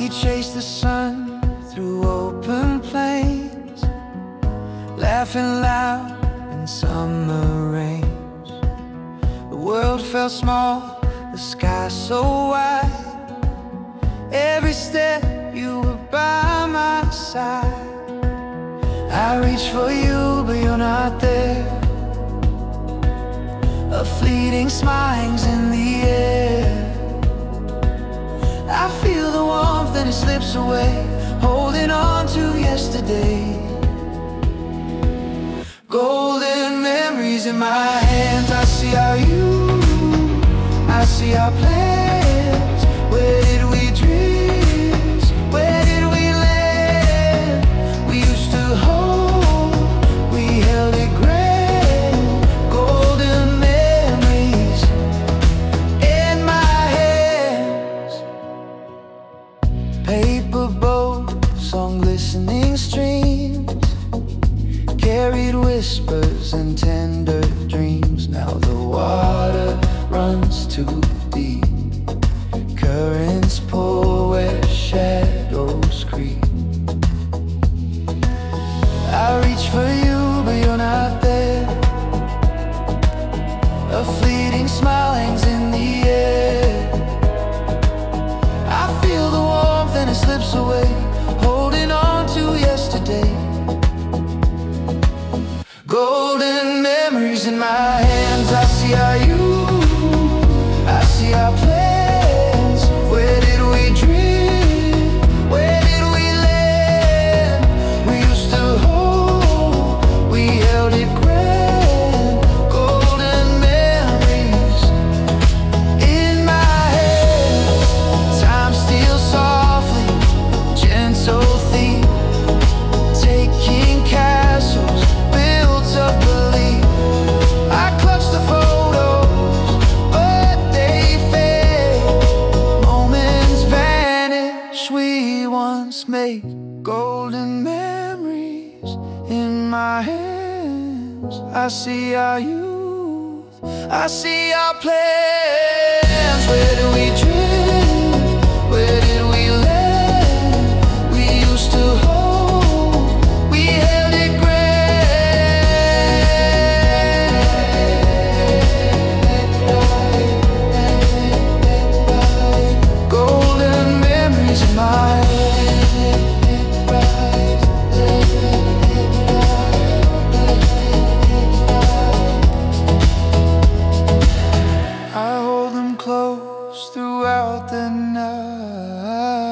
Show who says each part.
Speaker 1: We chase the sun through open plains, laughing loud in summer rains. The world felt small, the sky so wide. Every step you were by my side. I reach for you, but you're not there. A fleeting smile hangs in the air. I feel the warmth and it slips away, holding on to yesterday. Golden memories in my hands. I see I see our plans. Where did we drift? Where did we land? We used to hold, we held it grand. Golden memories in my hands. Paper boats on glistening streams carried whispers and tender dreams. Now the water runs too deep, currents pull where shadows creep. I reach for you, but you're not there. A fleeting smile hangs in the air. I feel the warmth and it slips away, holding on to yesterday. Golden memories in my hands. I see our plans. Where did we drift? Where did we land? We used to hold, we held it grand. Golden memories in my hands. Time steals softly, gentle thief, taking castles of belief. I clutch the photos, but they fade. Moments vanish we once made. Golden memories in my hands. I see our youth, I see our plans. Where do we drift? Where did we land? We used to hold, we held it grand. I hold them close throughout the night.